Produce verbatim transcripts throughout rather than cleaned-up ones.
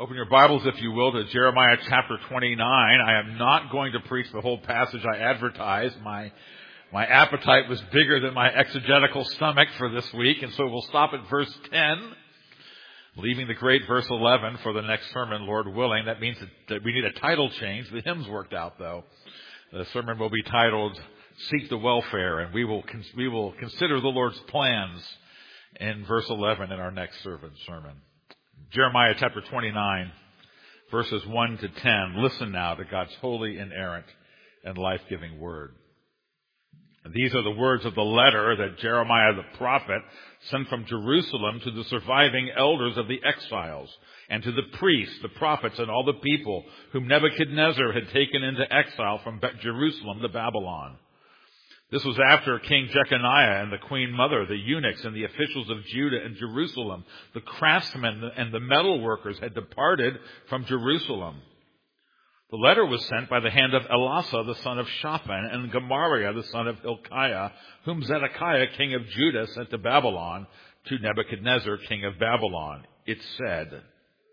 Open your Bibles, if you will, to Jeremiah chapter twenty-nine. I am not going to preach the whole passage I advertised. My my appetite was bigger than my exegetical stomach for this week, and so we'll stop at verse ten, leaving the great verse eleven for the next sermon, Lord willing. That means that, that we need a title change. The hymn's worked out, though. The sermon will be titled, Seek the Welfare, and we will we will consider the Lord's plans in verse eleven in our next sermon. Jeremiah chapter twenty-nine, verses one to ten. Listen now to God's holy, inerrant, and life-giving word. These are the words of the letter that Jeremiah the prophet sent from Jerusalem to the surviving elders of the exiles, and to the priests, the prophets, and all the people whom Nebuchadnezzar had taken into exile from Jerusalem to Babylon. This was after King Jeconiah and the queen mother, the eunuchs and the officials of Judah and Jerusalem, the craftsmen and the metal workers had departed from Jerusalem. The letter was sent by the hand of Elasah, the son of Shaphan, and Gemariah, the son of Hilkiah, whom Zedekiah, king of Judah, sent to Babylon, to Nebuchadnezzar, king of Babylon. It said,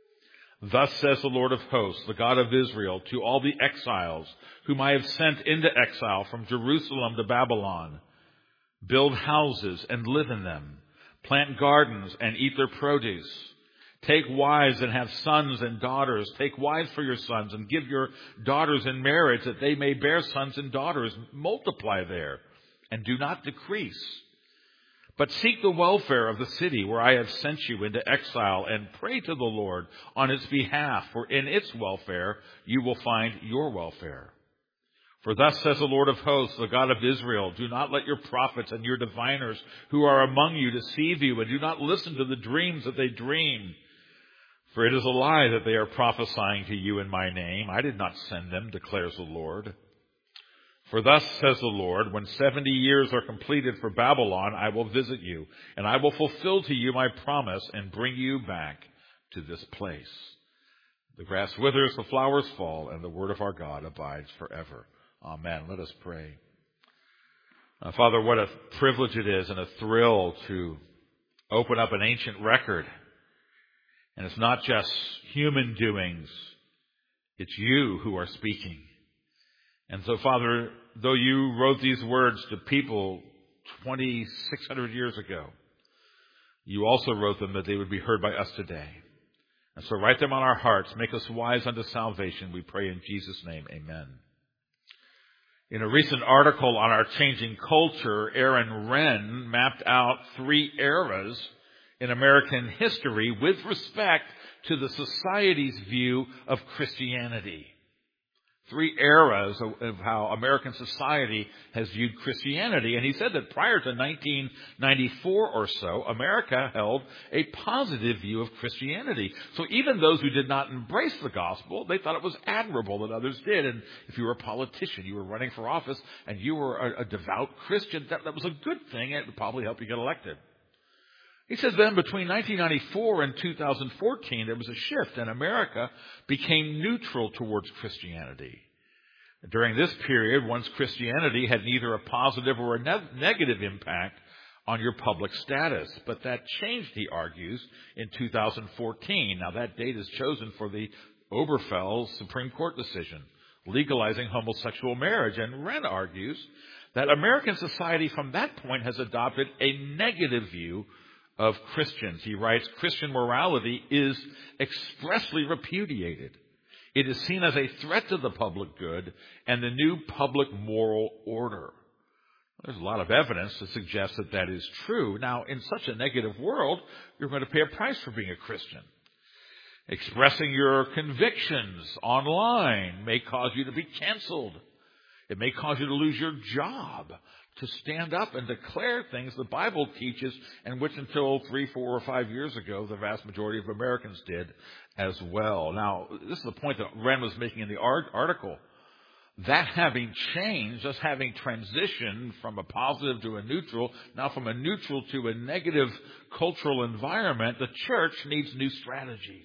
Thus says the Lord of hosts, the God of Israel, to all the exiles whom I have sent into exile from Jerusalem to Babylon, build houses and live in them, plant gardens and eat their produce. Take wives and have sons and daughters. Take wives for your sons and give your daughters in marriage that they may bear sons and daughters. Multiply there and do not decrease. But seek the welfare of the city where I have sent you into exile, and pray to the Lord on its behalf, for in its welfare you will find your welfare. For thus says the Lord of hosts, the God of Israel, do not let your prophets and your diviners who are among you deceive you, and do not listen to the dreams that they dream. For it is a lie that they are prophesying to you in my name. I did not send them, declares the Lord. For thus says the Lord, when seventy years are completed for Babylon, I will visit you, and I will fulfill to you my promise and bring you back to this place. The grass withers, the flowers fall, and the word of our God abides forever. Amen. Let us pray. Uh, Father, what a privilege it is and a thrill to open up an ancient record. And it's not just human doings. It's you who are speaking. And so, Father, though you wrote these words to people twenty-six hundred years ago, you also wrote them that they would be heard by us today. And so write them on our hearts. Make us wise unto salvation. We pray in Jesus' name. Amen. In a recent article on our changing culture, Aaron Renn mapped out three eras in American history with respect to the society's view of Christianity. Three eras of, of how American society has viewed Christianity. And he said that prior to nineteen ninety-four or so, America held a positive view of Christianity. So even those who did not embrace the gospel, they thought it was admirable that others did. And if you were a politician, you were running for office, and you were a, a devout Christian, that, that was a good thing. It would probably help you get elected. He says then between nineteen ninety-four and two thousand fourteen, there was a shift, and America became neutral towards Christianity. During this period, once Christianity had neither a positive or a ne- negative impact on your public status. But that changed, he argues, in two thousand fourteen. Now that date is chosen for the Obergefell Supreme Court decision, legalizing homosexual marriage. And Renn argues that American society from that point has adopted a negative view of Christians. He writes, Christian morality is expressly repudiated. It is seen as a threat to the public good and the new public moral order. There's a lot of evidence to suggest that that is true. Now, in such a negative world, you're going to pay a price for being a Christian. Expressing your convictions online may cause you to be canceled. It may cause you to lose your job. To stand up and declare things the Bible teaches, and which until three, four, or five years ago, the vast majority of Americans did as well. Now, this is the point that Renn was making in the article. That having changed, us having transitioned from a positive to a neutral, now from a neutral to a negative cultural environment, the church needs new strategies.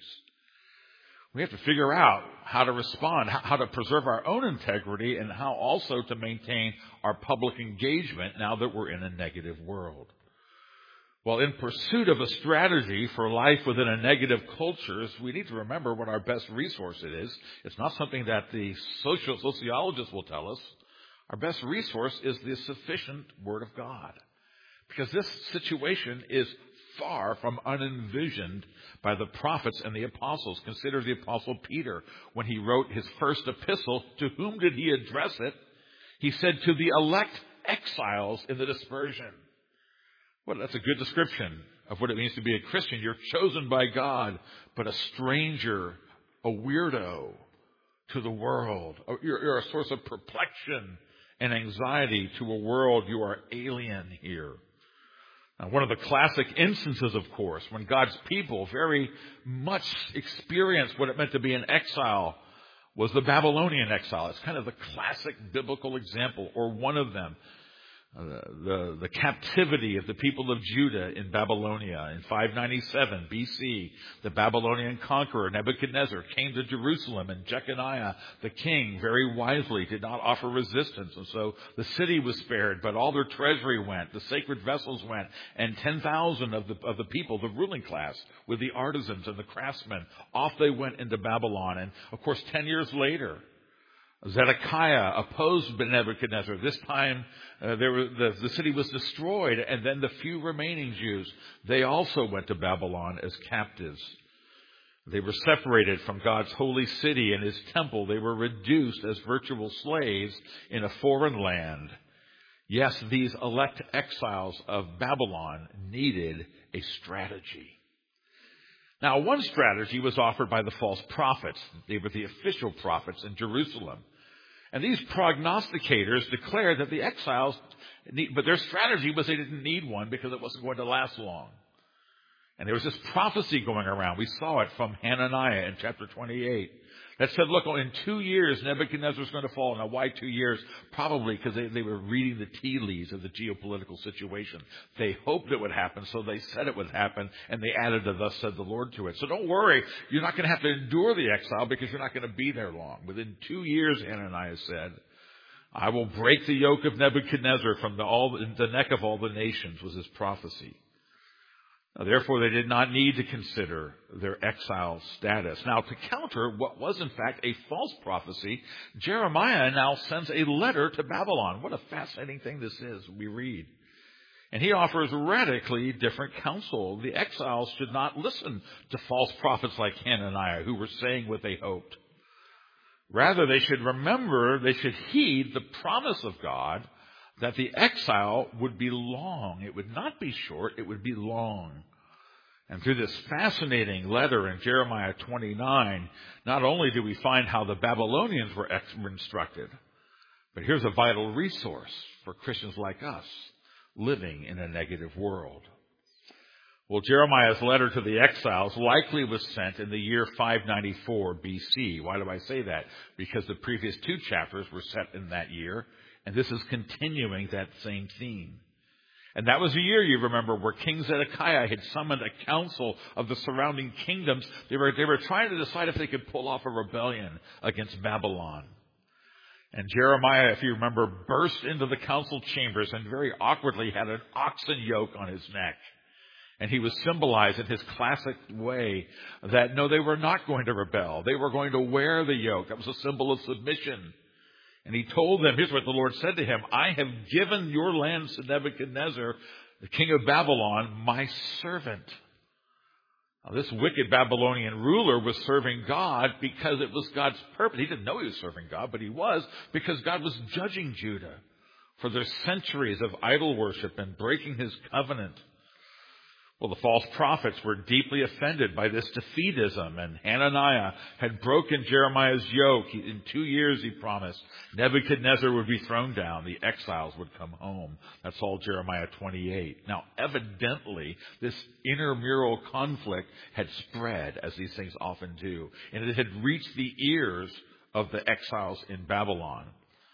We have to figure out how to respond, how to preserve our own integrity, and how also to maintain our public engagement now that we're in a negative world. Well, in pursuit of a strategy for life within a negative culture, we need to remember what our best resource it is. It's not something that the social sociologists will tell us. Our best resource is the sufficient Word of God. Because this situation is far from unenvisioned by the prophets and the apostles. Consider the Apostle Peter. When he wrote his first epistle, to whom did he address it? He said, to the elect exiles in the dispersion. Well, that's a good description of what it means to be a Christian. You're chosen by God, but a stranger, a weirdo to the world. You're, you're a source of perplexion and anxiety to a world. You are alien here. Now, one of the classic instances, of course, when God's people very much experienced what it meant to be in exile, was the Babylonian exile. It's kind of the classic biblical example, or one of them. Uh, the, the captivity of the people of Judah in Babylonia. In five ninety-seven B C, the Babylonian conqueror Nebuchadnezzar came to Jerusalem, and Jeconiah, the king, very wisely did not offer resistance. And so the city was spared, but all their treasury went, the sacred vessels went, and ten thousand of the, of the people, the ruling class, with the artisans and the craftsmen, off they went into Babylon. And of course, ten years later, Zedekiah opposed Nebuchadnezzar. This time, uh, there were, the, the city was destroyed, and then the few remaining Jews, they also went to Babylon as captives. They were separated from God's holy city and His temple. They were reduced as virtual slaves in a foreign land. Yes, these elect exiles of Babylon needed a strategy. Now, one strategy was offered by the false prophets. They were the official prophets in Jerusalem. And these prognosticators declared that the exiles, need, but their strategy was they didn't need one because it wasn't going to last long. And there was this prophecy going around. We saw it from Hananiah in chapter twenty-eight that said, look, in two years, Nebuchadnezzar is going to fall. Now, why two years? Probably because they, they were reading the tea leaves of the geopolitical situation. They hoped it would happen, so they said it would happen, and they added the thus said the Lord to it. So don't worry. You're not going to have to endure the exile because you're not going to be there long. Within two years, Hananiah said, I will break the yoke of Nebuchadnezzar from the, all, the neck of all the nations, was his prophecy. Now, therefore, they did not need to consider their exile status. Now, to counter what was, in fact, a false prophecy, Jeremiah now sends a letter to Babylon. What a fascinating thing this is, we read. And he offers radically different counsel. The exiles should not listen to false prophets like Hananiah, who were saying what they hoped. Rather, they should remember, they should heed the promise of God that the exile would be long. It would not be short, it would be long. And through this fascinating letter in Jeremiah twenty-nine, not only do we find how the Babylonians were instructed, but here's a vital resource for Christians like us living in a negative world. Well, Jeremiah's letter to the exiles likely was sent in the year five ninety-four B C. Why do I say that? Because the previous two chapters were set in that year. And this is continuing that same theme. And that was a year, you remember, where King Zedekiah had summoned a council of the surrounding kingdoms. They were, they were trying to decide if they could pull off a rebellion against Babylon. And Jeremiah, if you remember, burst into the council chambers and very awkwardly had an oxen yoke on his neck. And he was symbolized in his classic way that, no, they were not going to rebel. They were going to wear the yoke. That was a symbol of submission. And he told them, here's what the Lord said to him, I have given your lands to Nebuchadnezzar, the king of Babylon, my servant. Now, this wicked Babylonian ruler was serving God because it was God's purpose. He didn't know he was serving God, but he was, because God was judging Judah for their centuries of idol worship and breaking His covenant. Well, the false prophets were deeply offended by this defeatism, and Hananiah had broken Jeremiah's yoke. In two years, he promised, Nebuchadnezzar would be thrown down. The exiles would come home. That's all Jeremiah twenty-eight. Now, evidently, this intramural conflict had spread, as these things often do, and it had reached the ears of the exiles in Babylon.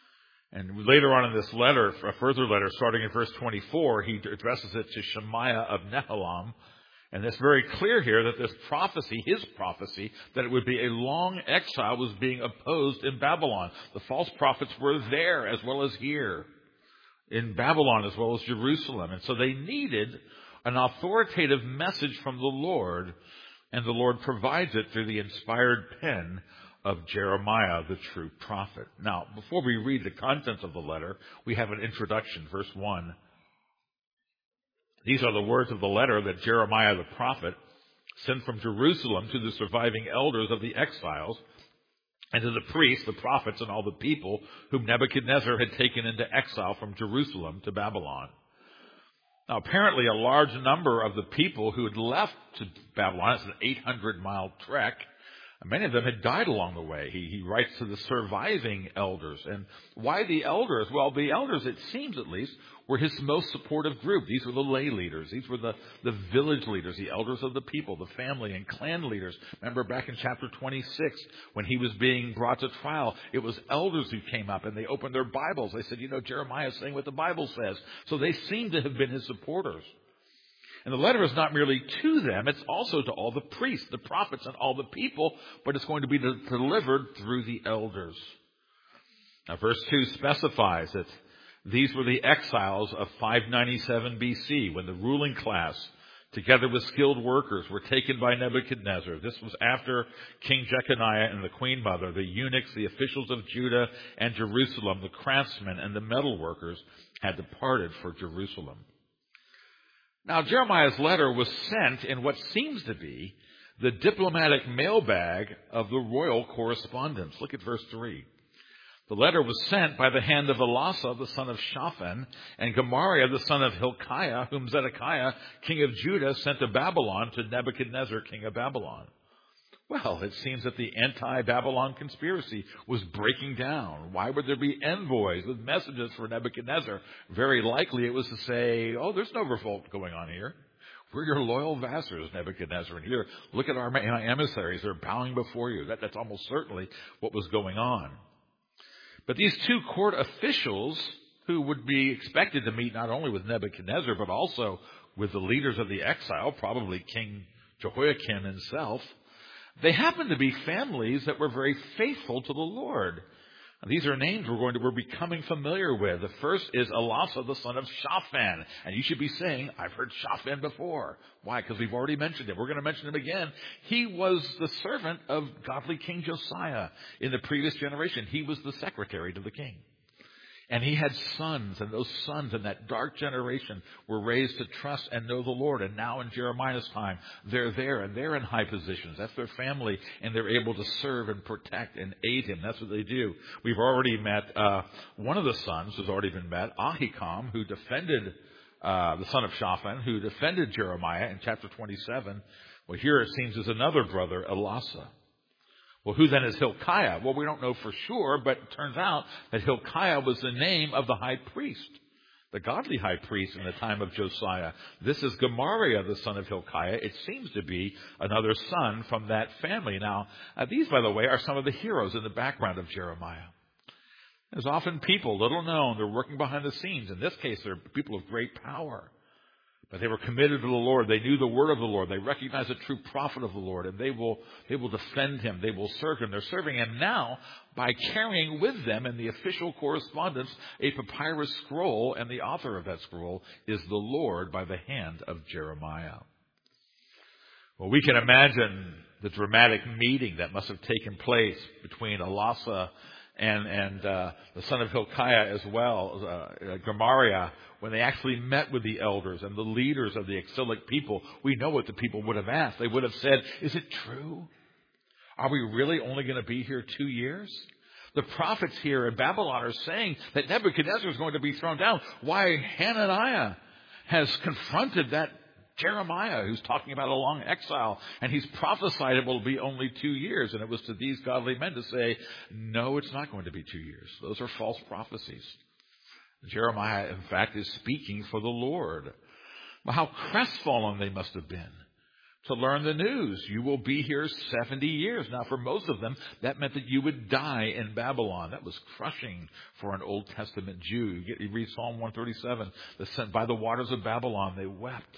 And later on in this letter, a further letter, starting in verse twenty-four, he addresses it to Shemaiah of Nehelam. And it's very clear here that this prophecy, his prophecy, that it would be a long exile was being opposed in Babylon. The false prophets were there as well as here, in Babylon as well as Jerusalem. And so they needed an authoritative message from the Lord, and the Lord provides it through the inspired pen of Jeremiah, the true prophet. Now, before we read the contents of the letter, we have an introduction, verse one. These are the words of the letter that Jeremiah the prophet sent from Jerusalem to the surviving elders of the exiles, and to the priests, the prophets, and all the people whom Nebuchadnezzar had taken into exile from Jerusalem to Babylon. Now, apparently a large number of the people who had left to Babylon, it's an eight hundred mile trek, many of them had died along the way. He, he writes to the surviving elders. And why the elders? Well, the elders, it seems at least, were his most supportive group. These were the lay leaders. These were the, the village leaders, the elders of the people, the family and clan leaders. Remember back in chapter twenty-six, when he was being brought to trial, it was elders who came up and they opened their Bibles. They said, you know, Jeremiah is saying what the Bible says. So they seem to have been his supporters. And the letter is not merely to them, it's also to all the priests, the prophets, and all the people, but it's going to be delivered through the elders. Now, verse two specifies that these were the exiles of five ninety-seven B C, when the ruling class, together with skilled workers, were taken by Nebuchadnezzar. This was after King Jeconiah and the queen mother, the eunuchs, the officials of Judah and Jerusalem, the craftsmen, and the metal workers had departed for Jerusalem. Now, Jeremiah's letter was sent in what seems to be the diplomatic mailbag of the royal correspondence. Look at verse three. The letter was sent by the hand of Elasah, the son of Shaphan, and Gemariah, the son of Hilkiah, whom Zedekiah, king of Judah, sent to Babylon to Nebuchadnezzar, king of Babylon. Well, it seems that the anti-Babylon conspiracy was breaking down. Why would there be envoys with messages for Nebuchadnezzar? Very likely it was to say, oh, there's no revolt going on here. We're your loyal vassals, Nebuchadnezzar. And here, look at our emissaries. They're bowing before you. That, that's almost certainly what was going on. But these two court officials, who would be expected to meet not only with Nebuchadnezzar, but also with the leaders of the exile, probably King Jehoiakim himself, they happen to be families that were very faithful to the Lord. And these are names we're going to we're becoming familiar with. The first is Elasah, the son of Shaphan. And you should be saying, I've heard Shaphan before. Why? Because we've already mentioned him. We're going to mention him again. He was the servant of godly King Josiah in the previous generation. He was the secretary to the king. And he had sons, and those sons in that dark generation were raised to trust and know the Lord. And now in Jeremiah's time, they're there, and they're in high positions. That's their family, and they're able to serve and protect and aid him. That's what they do. We've already met uh one of the sons who's already been met, Ahikam, who defended, uh the son of Shaphan, who defended Jeremiah in chapter twenty-seven. Well, here it seems is another brother, Elasah. Well, who then is Hilkiah? Well, we don't know for sure, but it turns out that Hilkiah was the name of the high priest, the godly high priest in the time of Josiah. This is Gemariah, the son of Hilkiah. It seems to be another son from that family. Now, uh, these, by the way, are some of the heroes in the background of Jeremiah. There's often people, little known, they're working behind the scenes. In this case, they're people of great power. But they were committed to the Lord. They knew the word of the Lord. They recognized the true prophet of the Lord. And they will, they will defend him. They will serve him. They're serving him now by carrying with them in the official correspondence a papyrus scroll. And the author of that scroll is the Lord by the hand of Jeremiah. Well, we can imagine the dramatic meeting that must have taken place between Elasah and, and uh, the son of Hilkiah as well, uh, Gemariah, when they actually met with the elders and the leaders of the exilic people. We know what the people would have asked. They would have said, is it true? Are we really only going to be here two years? The prophets here in Babylon are saying that Nebuchadnezzar is going to be thrown down. Why Hananiah has confronted that Jeremiah, who's talking about a long exile, and he's prophesied it will be only two years. And it was to these godly men to say, no, it's not going to be two years. Those are false prophecies. Jeremiah, in fact, is speaking for the Lord. Well, how crestfallen they must have been to learn the news. You will be here seventy years. Now, for most of them, that meant that you would die in Babylon. That was crushing for an Old Testament Jew. You, get, you read Psalm one thirty-seven, that by the waters of Babylon they wept.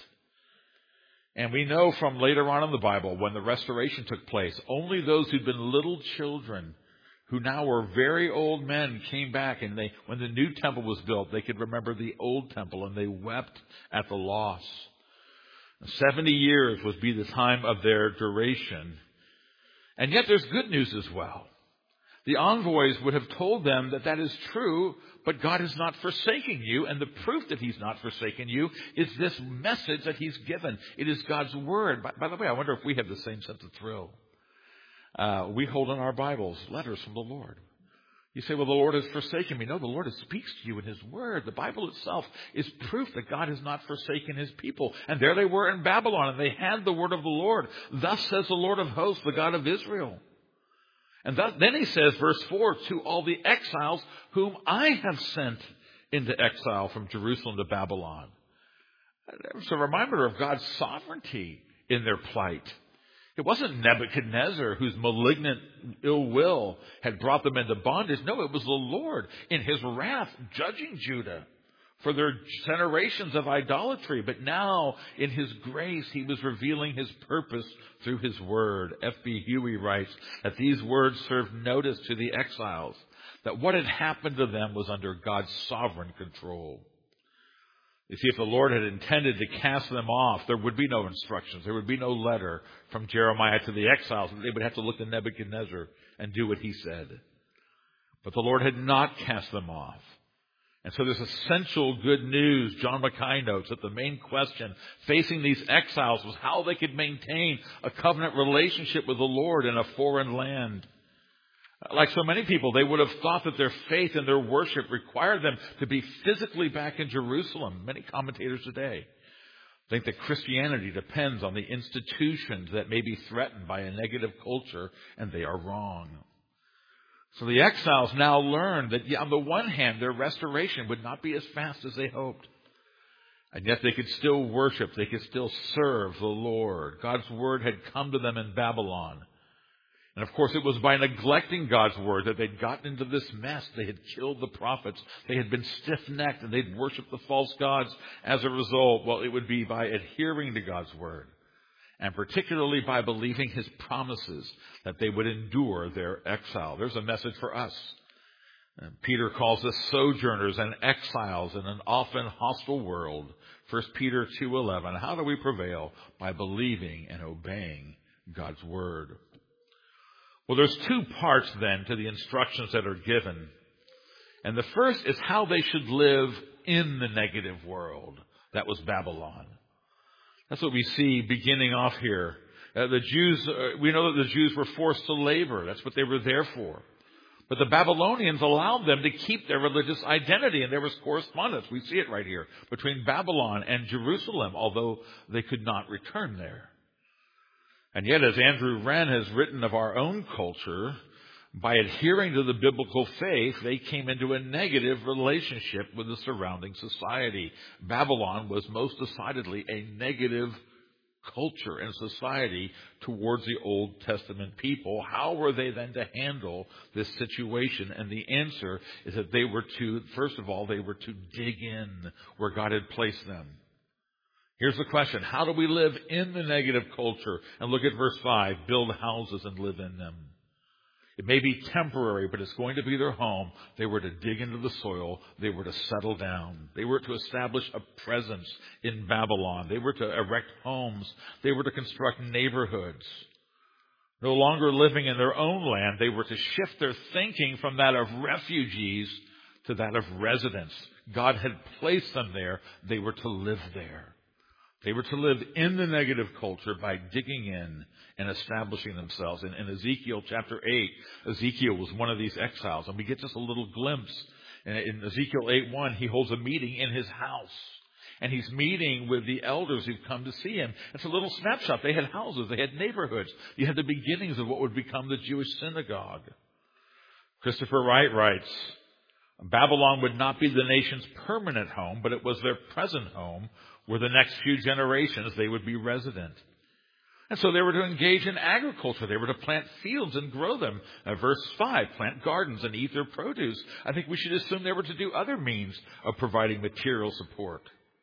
And we know from later on in the Bible, when the restoration took place, only those who'd been little children, who now were very old men, came back, and they, when the new temple was built, they could remember the old temple, and they wept at the loss. Seventy years would be the time of their duration. And yet there's good news as well. The envoys would have told them that that is true, but God is not forsaking you, and the proof that He's not forsaken you is this message that He's given. It is God's Word. By, by the way, I wonder if we have the same sense of thrill. Uh, we hold in our Bibles letters from the Lord. You say, well, the Lord has forsaken me. No, the Lord speaks to you in His Word. The Bible itself is proof that God has not forsaken His people. And there they were in Babylon, and they had the Word of the Lord. Thus says the Lord of hosts, the God of Israel. And that, then He says, verse four, to all the exiles whom I have sent into exile from Jerusalem to Babylon. It's a reminder of God's sovereignty in their plight. It wasn't Nebuchadnezzar whose malignant ill will had brought them into bondage. No, it was the Lord in His wrath judging Judah for their generations of idolatry. But now, in His grace, He was revealing His purpose through His Word. F B Huey writes that these words served notice to the exiles that what had happened to them was under God's sovereign control. You see, if the Lord had intended to cast them off, there would be no instructions. There would be no letter from Jeremiah to the exiles. They would have to look to Nebuchadnezzar and do what he said. But the Lord had not cast them off. And so there's essential good news. John Mackay notes that the main question facing these exiles was how they could maintain a covenant relationship with the Lord in a foreign land. Like so many people, they would have thought that their faith and their worship required them to be physically back in Jerusalem. Many commentators today think that Christianity depends on the institutions that may be threatened by a negative culture, and they are wrong. So the exiles now learned that, yeah, on the one hand, their restoration would not be as fast as they hoped. And yet they could still worship. They could still serve the Lord. God's word had come to them in Babylon. And of course, it was by neglecting God's word that they'd gotten into this mess. They had killed the prophets. They had been stiff-necked, and they'd worshiped the false gods. As a result, well, it would be by adhering to God's word, and particularly by believing His promises, that they would endure their exile. There's a message for us. And Peter calls us sojourners and exiles in an often hostile world. First Peter two eleven. How do we prevail? By believing and obeying God's word. Well, there's two parts then to the instructions that are given. And the first is how they should live in the negative world. That was Babylon. That's what we see beginning off here. Uh, the Jews, uh, we know that the Jews were forced to labor. That's what they were there for. But the Babylonians allowed them to keep their religious identity, and there was correspondence. We see it right here between Babylon and Jerusalem, although they could not return there. And yet, as Andrew Wren has written of our own culture, by adhering to the biblical faith, they came into a negative relationship with the surrounding society. Babylon was most decidedly a negative culture and society towards the Old Testament people. How were they then to handle this situation? And the answer is that they were to, first of all, they were to dig in where God had placed them. Here's the question. How do we live in the negative culture? And look at verse five. Build houses and live in them. It may be temporary, but it's going to be their home. They were to dig into the soil. They were to settle down. They were to establish a presence in Babylon. They were to erect homes. They were to construct neighborhoods. No longer living in their own land, they were to shift their thinking from that of refugees to that of residents. God had placed them there. They were to live there. They were to live in the negative culture by digging in and establishing themselves. In, in Ezekiel chapter eight, Ezekiel was one of these exiles, and we get just a little glimpse. In, in Ezekiel eight one, he holds a meeting in his house, and he's meeting with the elders who've come to see him. It's a little snapshot. They had houses. They had neighborhoods. You had the beginnings of what would become the Jewish synagogue. Christopher Wright writes, Babylon would not be the nation's permanent home, but it was their present home, where the next few generations they would be resident. And so they were to engage in agriculture. They were to plant fields and grow them. Uh, verse five, plant gardens and eat their produce. I think we should assume they were to do other means of providing material support.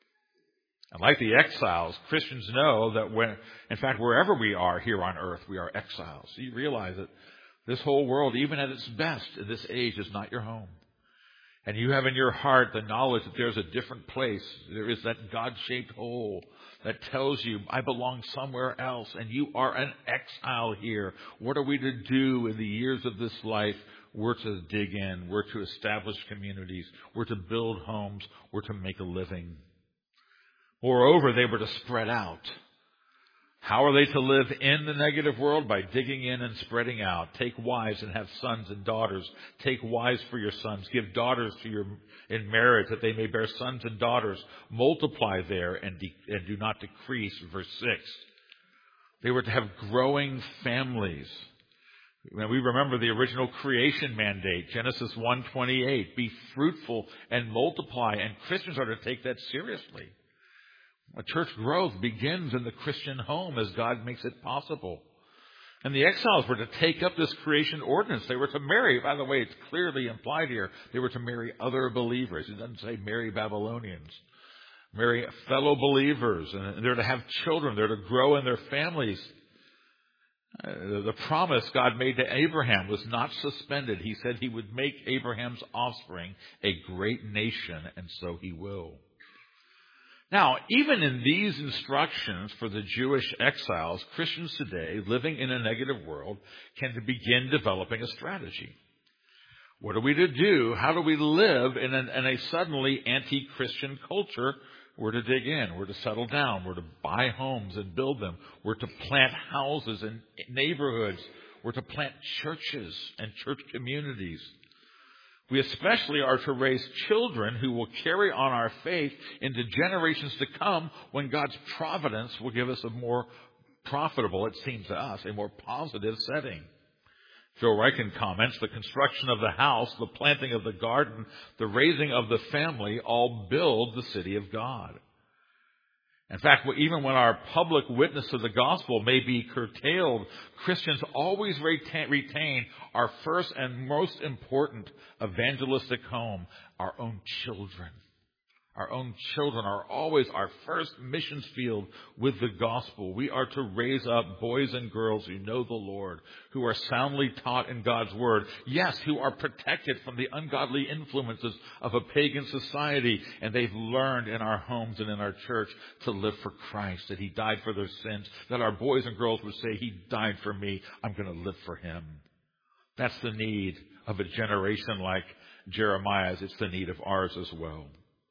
And like the exiles, Christians know that when, in fact, wherever we are here on earth, we are exiles. So you realize that this whole world, even at its best in this age, is not your home. And you have in your heart the knowledge that there's a different place. There is that God-shaped hole that tells you, I belong somewhere else, and you are an exile here. What are we to do in the years of this life? We're to dig in. We're to establish communities. We're to build homes. We're to make a living. Moreover, they were to spread out. How are they to live in the negative world? By digging in and spreading out. Take wives and have sons and daughters. Take wives for your sons. Give daughters to your in marriage that they may bear sons and daughters. Multiply there and, de, and do not decrease. Verse six. They were to have growing families. When we remember the original creation mandate, Genesis one twenty-eight, be fruitful and multiply. And Christians are to take that seriously. A church growth begins in the Christian home as God makes it possible. And the exiles were to take up this creation ordinance. They were to marry. By the way, it's clearly implied here. They were to marry other believers. It doesn't say marry Babylonians. Marry fellow believers. And they're to have children. They're to grow in their families. Uh, the promise God made to Abraham was not suspended. He said he would make Abraham's offspring a great nation, and so he will. Now, even in these instructions for the Jewish exiles, Christians today, living in a negative world, can begin developing a strategy. What are we to do? How do we live in, an, in a suddenly anti-Christian culture? We're to dig in. We're to settle down. We're to buy homes and build them. We're to plant houses and neighborhoods. We're to plant churches and church communities. We especially are to raise children who will carry on our faith into generations to come when God's providence will give us a more profitable, it seems to us, a more positive setting. Joe Reichen comments, the construction of the house, the planting of the garden, the raising of the family all build the city of God. In fact, even when our public witness to the gospel may be curtailed, Christians always retain our first and most important evangelistic home, our own children. Our own children are always our first missions field with the gospel. We are to raise up boys and girls who know the Lord, who are soundly taught in God's word. Yes, who are protected from the ungodly influences of a pagan society. And they've learned in our homes and in our church to live for Christ, that he died for their sins, that our boys and girls would say, he died for me, I'm going to live for him. That's the need of a generation like Jeremiah's. It's the need of ours as well.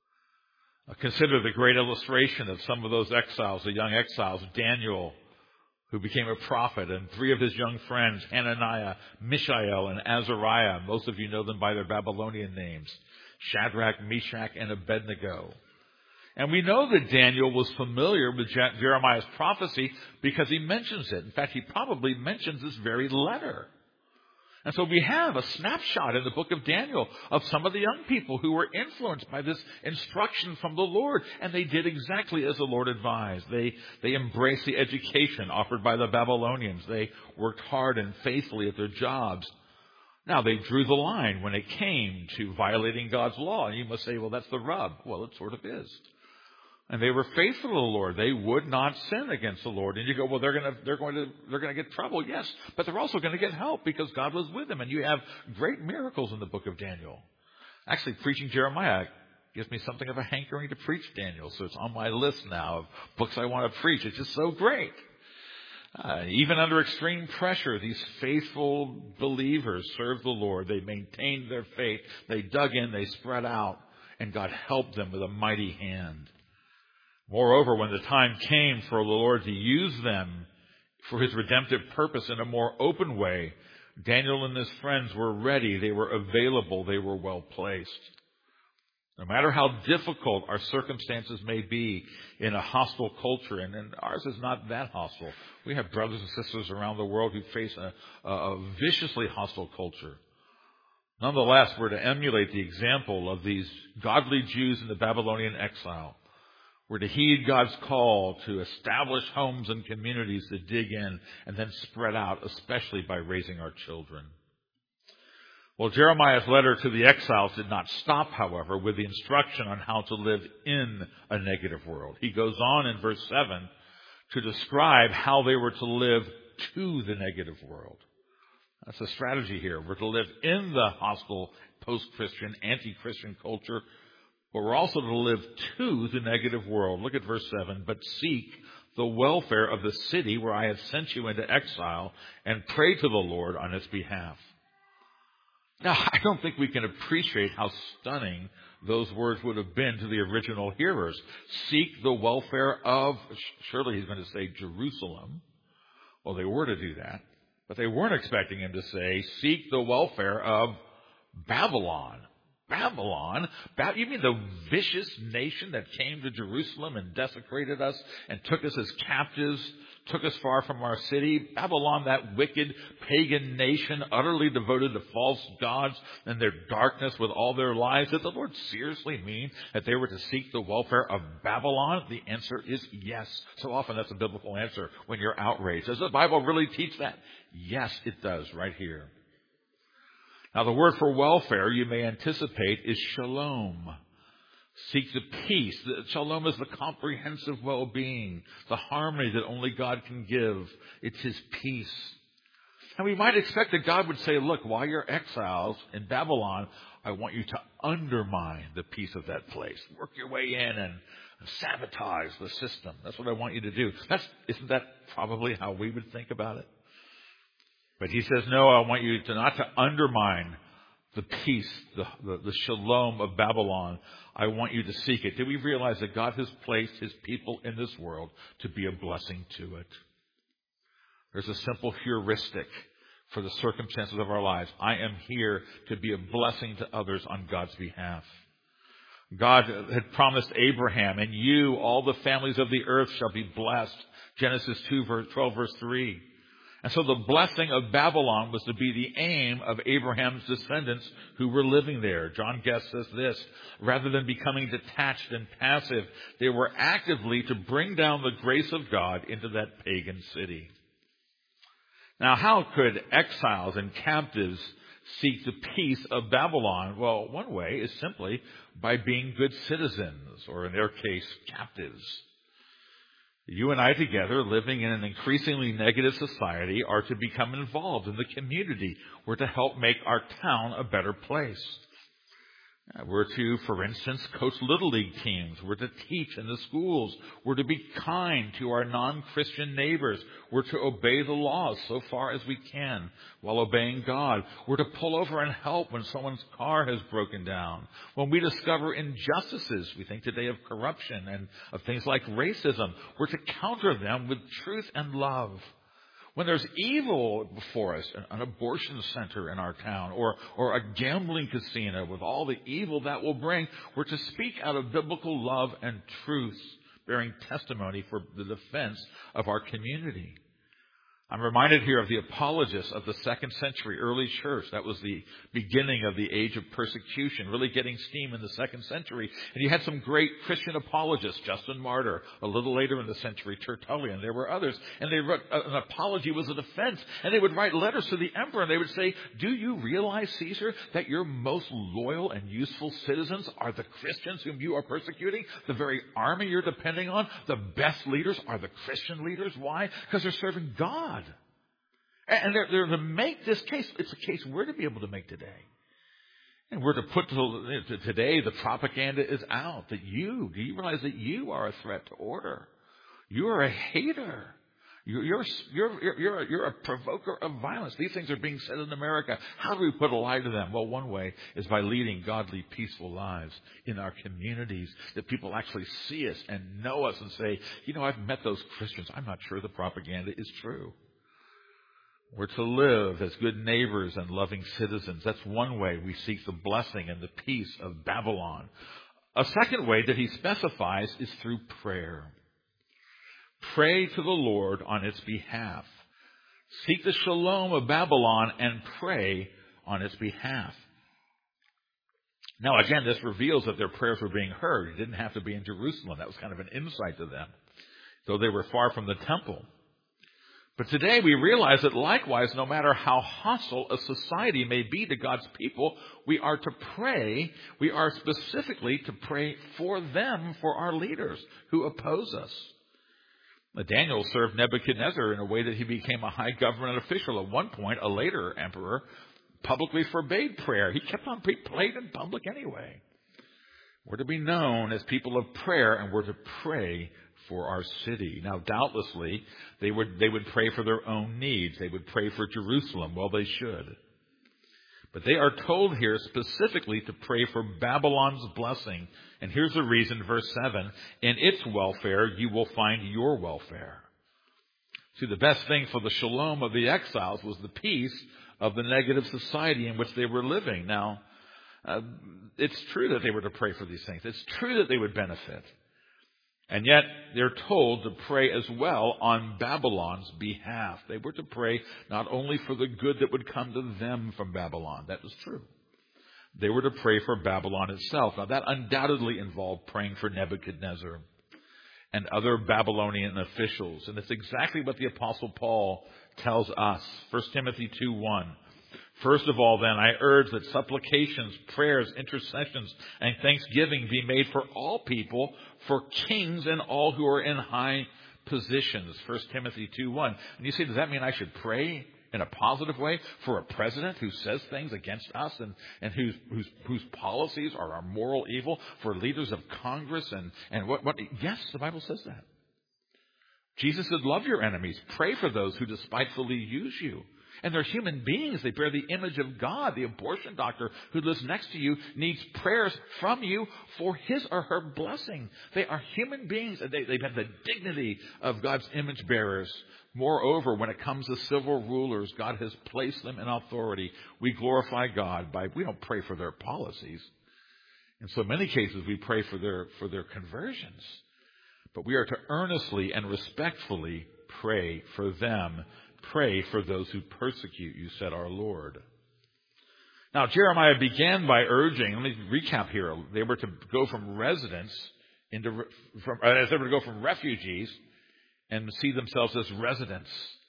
Consider the great illustration of some of those exiles, the young exiles, Daniel, who became a prophet, and three of his young friends, Hananiah, Mishael, and Azariah. Most of you know them by their Babylonian names, Shadrach, Meshach, and Abednego. And we know that Daniel was familiar with Jeremiah's prophecy because he mentions it. In fact, he probably mentions this very letter. And so we have a snapshot in the book of Daniel of some of the young people who were influenced by this instruction from the Lord. And they did exactly as the Lord advised. They, they embraced the education offered by the Babylonians. They worked hard and faithfully at their jobs. Now, they drew the line when it came to violating God's law. And you must say, well, that's the rub. Well, it sort of is. And they were faithful to the Lord. They would not sin against the Lord. And you go, well, they're going to, they're going to, they're going to get trouble. Yes, but they're also going to get help because God was with them. And you have great miracles in the book of Daniel. Actually, preaching Jeremiah gives me something of a hankering to preach Daniel. So it's on my list now of books I want to preach. It's just so great. Uh, even under extreme pressure, these faithful believers served the Lord. They maintained their faith. They dug in. They spread out. And God helped them with a mighty hand. Moreover, when the time came for the Lord to use them for his redemptive purpose in a more open way, Daniel and his friends were ready. They were available. They were well placed. No matter how difficult our circumstances may be in a hostile culture, and, and ours is not that hostile. We have brothers and sisters around the world who face a, a, a viciously hostile culture. Nonetheless, we're to emulate the example of these godly Jews in the Babylonian exile. We're to heed God's call to establish homes and communities to dig in and then spread out, especially by raising our children. Well, Jeremiah's letter to the exiles did not stop, however, with the instruction on how to live in a negative world. He goes on in verse seven to describe how they were to live to the negative world. That's the strategy here. We're to live in the hostile, post-Christian, anti-Christian culture, but we're also to live to the negative world. Look at verse seven. But seek the welfare of the city where I have sent you into exile, and pray to the Lord on its behalf. Now, I don't think we can appreciate how stunning those words would have been to the original hearers. Seek the welfare of, surely he's going to say Jerusalem. Well, they were to do that, but they weren't expecting him to say, seek the welfare of Babylon. Babylon? Ba- you mean the vicious nation that came to Jerusalem and desecrated us and took us as captives, took us far from our city? Babylon, that wicked pagan nation, utterly devoted to false gods and their darkness with all their lives. Did the Lord seriously mean that they were to seek the welfare of Babylon? The answer is yes. So often that's a biblical answer when you're outraged. Does the Bible really teach that? Yes, it does, right here. Now, the word for welfare, you may anticipate, is shalom. Seek the peace. Shalom is the comprehensive well-being, the harmony that only God can give. It's His peace. And we might expect that God would say, look, while you're exiles in Babylon, I want you to undermine the peace of that place. Work your way in and sabotage the system. That's what I want you to do. That's, isn't that probably how we would think about it? But he says, no, I want you to not to undermine the peace, the, the, the shalom of Babylon. I want you to seek it. Do we realize that God has placed His people in this world to be a blessing to it? There's a simple heuristic for the circumstances of our lives. I am here to be a blessing to others on God's behalf. God had promised Abraham, and you, all the families of the earth shall be blessed. Genesis two, verse twelve, verse three. And so the blessing of Babylon was to be the aim of Abraham's descendants who were living there. John Guest says this, rather than becoming detached and passive, they were actively to bring down the grace of God into that pagan city. Now, how could exiles and captives seek the peace of Babylon? Well, one way is simply by being good citizens, or in their case, captives. You and I together, living in an increasingly negative society, are to become involved in the community. We're to help make our town a better place. We're to, for instance, coach Little League teams. We're to teach in the schools. We're to be kind to our non-Christian neighbors. We're to obey the laws so far as we can while obeying God. We're to pull over and help when someone's car has broken down. When we discover injustices, we think today of corruption and of things like racism, we're to counter them with truth and love. When there's evil before us, an abortion center in our town or, or a gambling casino with all the evil that will bring, we're to speak out of biblical love and truth, bearing testimony for the defense of our community. I'm reminded here of the apologists of the second century early church. That was the beginning of the age of persecution, really getting steam in the second century. And you had some great Christian apologists, Justin Martyr, a little later in the century, Tertullian. There were others. And they wrote, an apology was a defense. And they would write letters to the emperor, and they would say, do you realize, Caesar, that your most loyal and useful citizens are the Christians whom you are persecuting? The very army you're depending on, the best leaders are the Christian leaders. Why? Because they're serving God. And they're, they're to make this case. It's a case we're to be able to make today. And we're to put to, to today, the propaganda is out that you, do you realize that you are a threat to order? You are a hater. You're, you're, you're, you're, you're a provoker of violence. These things are being said in America. How do we put a lie to them? Well, one way is by leading godly, peaceful lives in our communities, that people actually see us and know us and say, you know, I've met those Christians. I'm not sure the propaganda is true. We're to live as good neighbors and loving citizens. That's one way we seek the blessing and the peace of Babylon. A second way that he specifies is through prayer. Pray to the Lord on its behalf. Seek the shalom of Babylon and pray on its behalf. Now, again, this reveals that their prayers were being heard. It didn't have to be in Jerusalem. That was kind of an insight to them, though they were far from the temple. But today we realize that likewise, no matter how hostile a society may be to God's people, we are to pray. We are specifically to pray for them, for our leaders who oppose us. Daniel served Nebuchadnezzar in a way that he became a high government official. At one point, a later emperor publicly forbade prayer. He kept on praying in public anyway. We're to be known as people of prayer, and we're to pray for our city. Now, doubtlessly, they would they would pray for their own needs. They would pray for Jerusalem. Well, they should. But they are told here specifically to pray for Babylon's blessing. And here's the reason, verse seven, in its welfare you will find your welfare. See, the best thing for the shalom of the exiles was the peace of the negative society in which they were living. Now, uh, it's true that they were to pray for these things. It's true that they would benefit. And yet, they're told to pray as well on Babylon's behalf. They were to pray not only for the good that would come to them from Babylon. That was true. They were to pray for Babylon itself. Now, that undoubtedly involved praying for Nebuchadnezzar and other Babylonian officials. And it's exactly what the Apostle Paul tells us. First Timothy two one. First of all, then, I urge that supplications, prayers, intercessions, and thanksgiving be made for all people, for kings and all who are in high positions. First Timothy two one. And you say, does that mean I should pray in a positive way for a president who says things against us and, and whose, whose, whose policies are our moral evil, for leaders of Congress and, and what, what? Yes, the Bible says that. Jesus said, love your enemies. Pray for those who despitefully use you. And they're human beings. They bear the image of God. The abortion doctor who lives next to you needs prayers from you for his or her blessing. They are human beings. And they, they have the dignity of God's image bearers. Moreover, when it comes to civil rulers, God has placed them in authority. We glorify God by, we don't pray for their policies. In so many cases, we pray for their, for their conversions. But we are to earnestly and respectfully pray for them. Pray for those who persecute you, said our Lord. Now, Jeremiah began by urging, let me recap here, they were to go from residents into, from, as they were to go from refugees and see themselves as residents.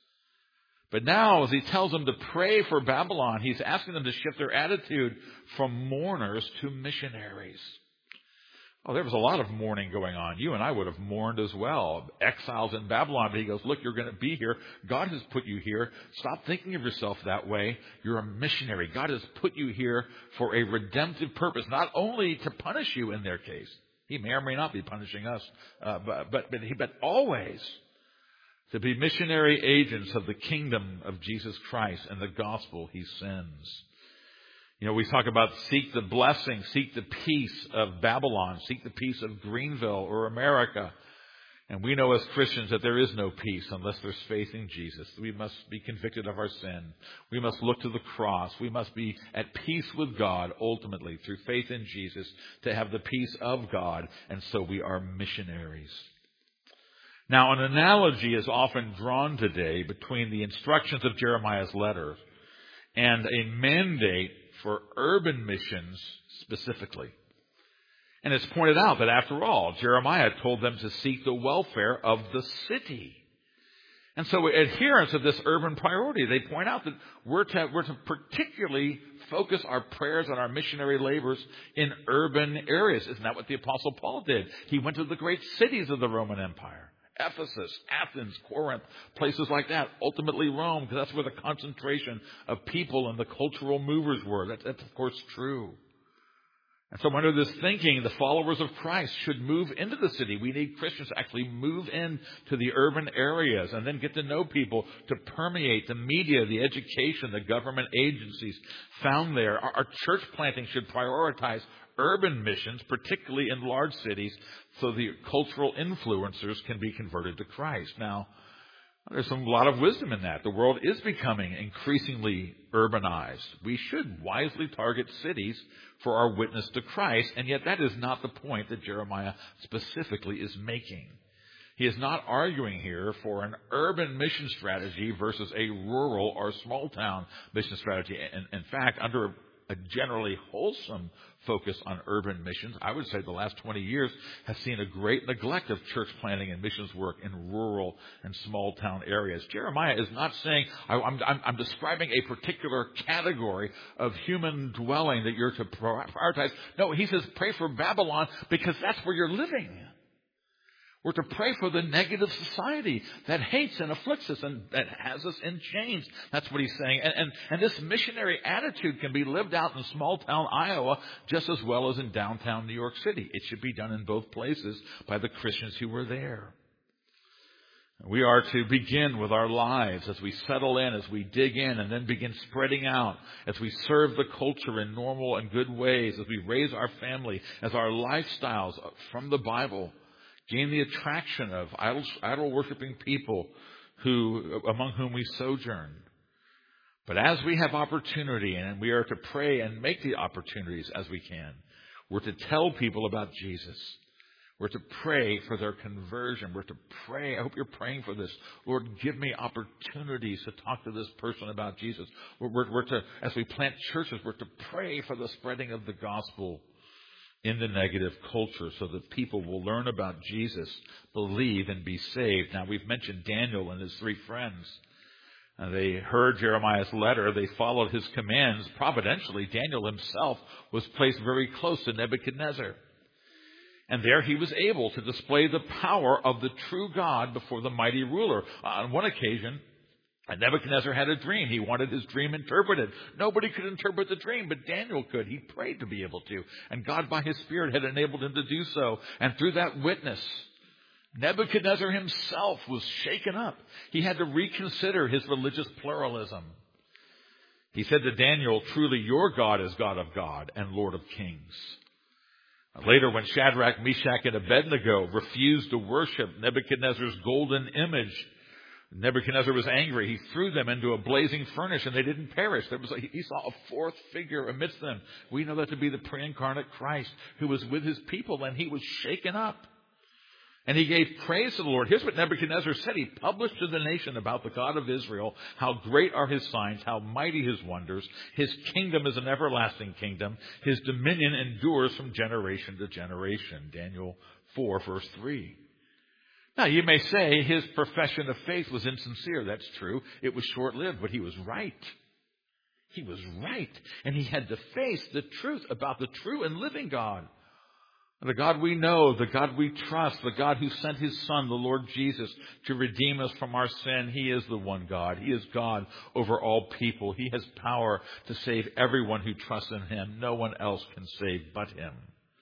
But now, as he tells them to pray for Babylon, he's asking them to shift their attitude from mourners to missionaries. Oh, there was a lot of mourning going on. You and I would have mourned as well. Exiles in Babylon. But he goes, look, you're going to be here. God has put you here. Stop thinking of yourself that way. You're a missionary. God has put you here for a redemptive purpose, not only to punish you in their case. He may or may not be punishing us, uh, but, but, but, he, but always to be missionary agents of the kingdom of Jesus Christ and the gospel he sends. You know, we talk about seek the blessing, seek the peace of Babylon, seek the peace of Greenville or America. And we know as Christians that there is no peace unless there's faith in Jesus. We must be convicted of our sin. We must look to the cross. We must be at peace with God ultimately through faith in Jesus to have the peace of God. And so we are missionaries. Now, an analogy is often drawn today between the instructions of Jeremiah's letter and a mandate for urban missions specifically. And it's pointed out that after all, Jeremiah told them to seek the welfare of the city. And so adherents of this urban priority, they point out that we're to, we're to particularly focus our prayers and our missionary labors in urban areas. Isn't that what the Apostle Paul did? He went to the great cities of the Roman Empire. Ephesus, Athens, Corinth, places like that. Ultimately Rome, because that's where the concentration of people and the cultural movers were. That, that's, of course, true. And so under this thinking, the followers of Christ should move into the city. We need Christians to actually move into the urban areas and then get to know people, to permeate the media, the education, the government agencies found there. Our, our church planting should prioritize urban missions, particularly in large cities, so the cultural influencers can be converted to Christ. Now, there's some, a lot of wisdom in that. The world is becoming increasingly urbanized. We should wisely target cities for our witness to Christ, and yet that is not the point that Jeremiah specifically is making. He is not arguing here for an urban mission strategy versus a rural or small town mission strategy. In, in fact, under a generally wholesome focus on urban missions, I would say the last twenty years has seen a great neglect of church planting and missions work in rural and small town areas. Jeremiah is not saying, I'm, I'm, I'm describing a particular category of human dwelling that you're to prioritize. No, he says pray for Babylon because that's where you're living. We're to pray for the negative society that hates and afflicts us and that has us in chains. That's what he's saying. And, and, and this missionary attitude can be lived out in small town Iowa just as well as in downtown New York City. It should be done in both places by the Christians who were there. We are to begin with our lives as we settle in, as we dig in, and then begin spreading out, as we serve the culture in normal and good ways, as we raise our family, as our lifestyles from the Bible gain the attraction of idol, idol worshiping people who, among whom we sojourn. But as we have opportunity, and we are to pray and make the opportunities as we can, we're to tell people about Jesus. We're to pray for their conversion. We're to pray. I hope you're praying for this. Lord, give me opportunities to talk to this person about Jesus. We're, we're, we're to, as we plant churches, we're to pray for the spreading of the gospel in the negative culture so that people will learn about Jesus, believe, and be saved. Now, we've mentioned Daniel and his three friends. Uh, they heard Jeremiah's letter. They followed his commands. Providentially, Daniel himself was placed very close to Nebuchadnezzar. And there he was able to display the power of the true God before the mighty ruler. On one occasion, Nebuchadnezzar had a dream. He wanted his dream interpreted. Nobody could interpret the dream, but Daniel could. He prayed to be able to. And God, by his Spirit, had enabled him to do so. And through that witness, Nebuchadnezzar himself was shaken up. He had to reconsider his religious pluralism. He said to Daniel, "Truly your God is God of God and Lord of kings." Later, when Shadrach, Meshach, and Abednego refused to worship Nebuchadnezzar's golden image, Nebuchadnezzar was angry. He threw them into a blazing furnace, and they didn't perish. There was a, he saw a fourth figure amidst them. We know that to be the pre-incarnate Christ who was with his people, and he was shaken up. And he gave praise to the Lord. Here's what Nebuchadnezzar said. He published to the nation about the God of Israel, how great are his signs, how mighty his wonders. His kingdom is an everlasting kingdom. His dominion endures from generation to generation. Daniel four, verse three. Now, you may say his profession of faith was insincere. That's true. It was short-lived, but he was right. He was right. And he had to face the truth about the true and living God. The God we know, the God we trust, the God who sent his Son, the Lord Jesus, to redeem us from our sin. He is the one God. He is God over all people. He has power to save everyone who trusts in him. No one else can save but him.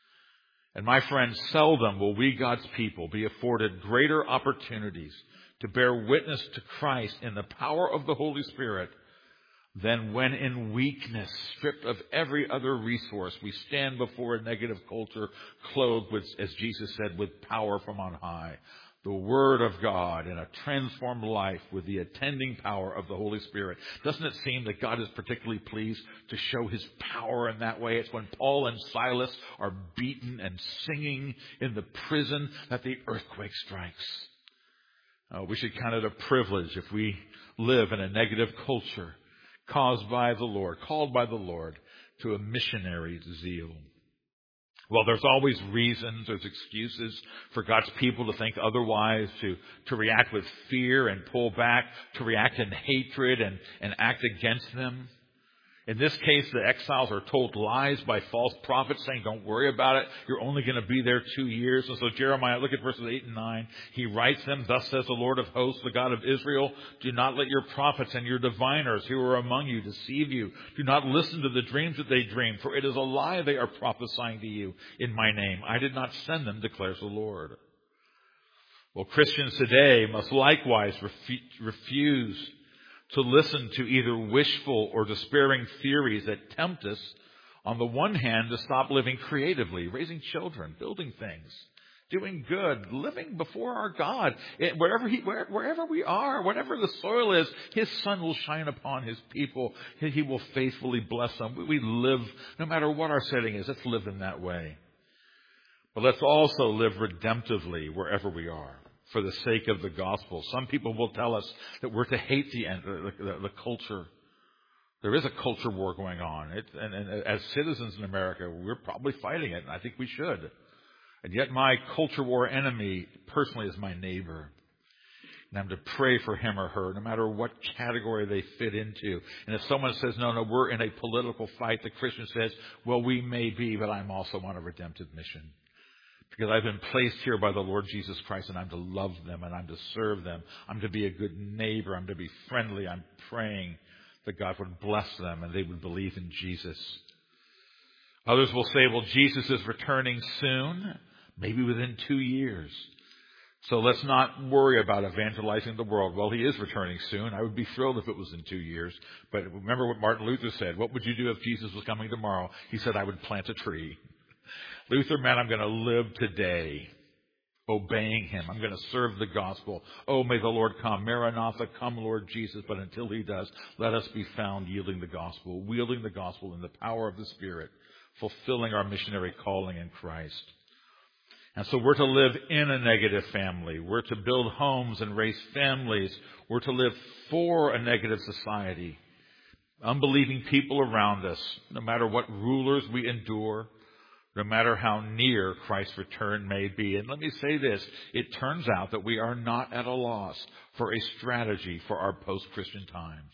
And my friends, seldom will we, God's people, be afforded greater opportunities to bear witness to Christ in the power of the Holy Spirit than when in weakness, stripped of every other resource, we stand before a negative culture clothed with, as Jesus said, with power from on high. The Word of God in a transformed life with the attending power of the Holy Spirit. Doesn't it seem that God is particularly pleased to show his power in that way? It's when Paul and Silas are beaten and singing in the prison that the earthquake strikes. Uh, we should count it a privilege if we live in a negative culture caused by the Lord, called by the Lord to a missionary zeal. Well, there's always reasons, there's excuses for God's people to think otherwise, to, to react with fear and pull back, to react in hatred and, and act against them. In this case, the exiles are told lies by false prophets saying, don't worry about it. You're only going to be there two years. And so Jeremiah, look at verses eight and nine. He writes them, "Thus says the Lord of hosts, the God of Israel, do not let your prophets and your diviners who are among you deceive you. Do not listen to the dreams that they dream, for it is a lie they are prophesying to you in my name. I did not send them, declares the Lord." Well, Christians today must likewise refu- refuse to listen to either wishful or despairing theories that tempt us, on the one hand, to stop living creatively, raising children, building things, doing good, living before our God. It, wherever, he, where, wherever we are, whatever the soil is, his sun will shine upon his people. He, he will faithfully bless them. We, we live, no matter what our setting is, let's live in that way. But let's also live redemptively wherever we are, for the sake of the gospel. Some people will tell us that we're to hate the, the, the, the culture. There is a culture war going on. It, and, and as citizens in America, we're probably fighting it, and I think we should. And yet my culture war enemy personally is my neighbor. And I'm to pray for him or her, no matter what category they fit into. And if someone says, no, no, we're in a political fight, the Christian says, well, we may be, but I'm also on a redemptive mission. Because I've been placed here by the Lord Jesus Christ, and I'm to love them, and I'm to serve them. I'm to be a good neighbor. I'm to be friendly. I'm praying that God would bless them and they would believe in Jesus. Others will say, well, Jesus is returning soon, maybe within two years. So let's not worry about evangelizing the world. Well, he is returning soon. I would be thrilled if it was in two years. But remember what Martin Luther said. What would you do if Jesus was coming tomorrow? He said, I would plant a tree. Luther meant I'm going to live today, obeying him. I'm going to serve the gospel. Oh, may the Lord come. Maranatha, come, Lord Jesus. But until he does, let us be found yielding the gospel, wielding the gospel in the power of the Spirit, fulfilling our missionary calling in Christ. And so we're to live in a negative family. We're to build homes and raise families. We're to live for a negative society. Unbelieving people around us, no matter what rulers we endure, no matter how near Christ's return may be. And let me say this, it turns out that we are not at a loss for a strategy for our post-Christian times.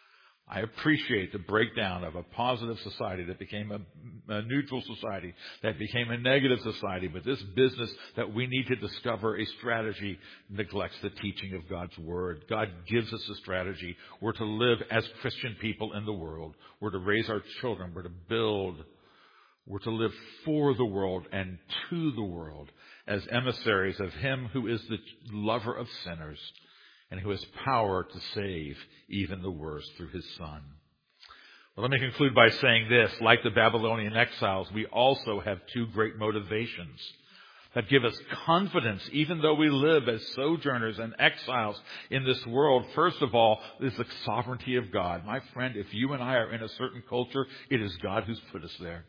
I appreciate the breakdown of a positive society that became a, a neutral society, that became a negative society, but this business that we need to discover a strategy neglects the teaching of God's Word. God gives us a strategy. We're to live as Christian people in the world. We're to raise our children. We're to build. We're to live for the world and to the world as emissaries of Him who is the lover of sinners and who has power to save even the worst through His Son. Well, let me conclude by saying this. Like the Babylonian exiles, we also have two great motivations that give us confidence, even though we live as sojourners and exiles in this world. First of all, is the sovereignty of God. My friend, if you and I are in a certain culture, it is God who's put us there.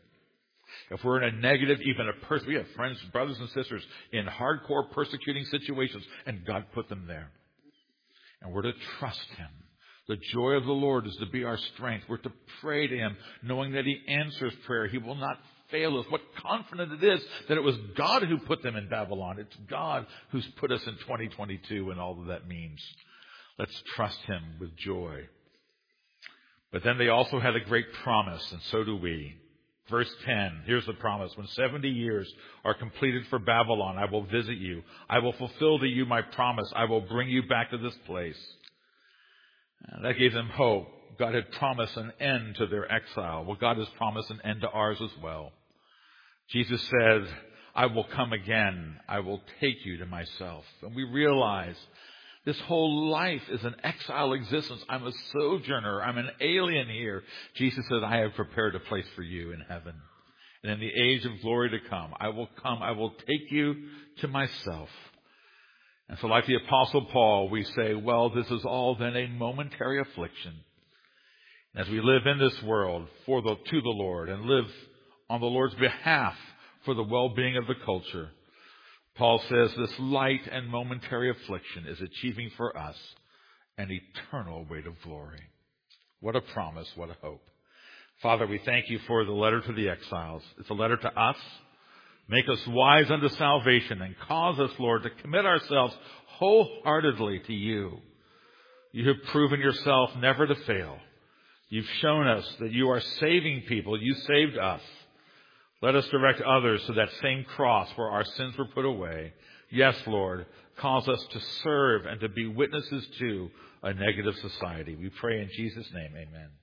If we're in a negative, even a person, we have friends, brothers and sisters in hardcore persecuting situations, and God put them there. And we're to trust Him. The joy of the Lord is to be our strength. We're to pray to Him, knowing that He answers prayer. He will not fail us. What confident it is that it was God who put them in Babylon. It's God who's put us in twenty twenty-two and all that that means. Let's trust Him with joy. But then they also had a great promise, and so do we. Verse ten, here's the promise. When seventy years are completed for Babylon, I will visit you. I will fulfill to you my promise. I will bring you back to this place. And that gave them hope. God had promised an end to their exile. Well, God has promised an end to ours as well. Jesus said, I will come again. I will take you to myself. And we realize this whole life is an exile existence. I'm a sojourner. I'm an alien here. Jesus said, I have prepared a place for you in heaven. And in the age of glory to come, I will come. I will take you to myself. And so like the Apostle Paul, we say, well, this is all then a momentary affliction. As we live in this world for the, to the Lord and live on the Lord's behalf for the well-being of the culture, Paul says this light and momentary affliction is achieving for us an eternal weight of glory. What a promise, what a hope. Father, we thank you for the letter to the exiles. It's a letter to us. Make us wise unto salvation and cause us, Lord, to commit ourselves wholeheartedly to you. You have proven yourself never to fail. You've shown us that you are saving people. You saved us. Let us direct others to that same cross where our sins were put away. Yes, Lord, cause us to serve and to be witnesses to a negative society. We pray in Jesus' name, amen.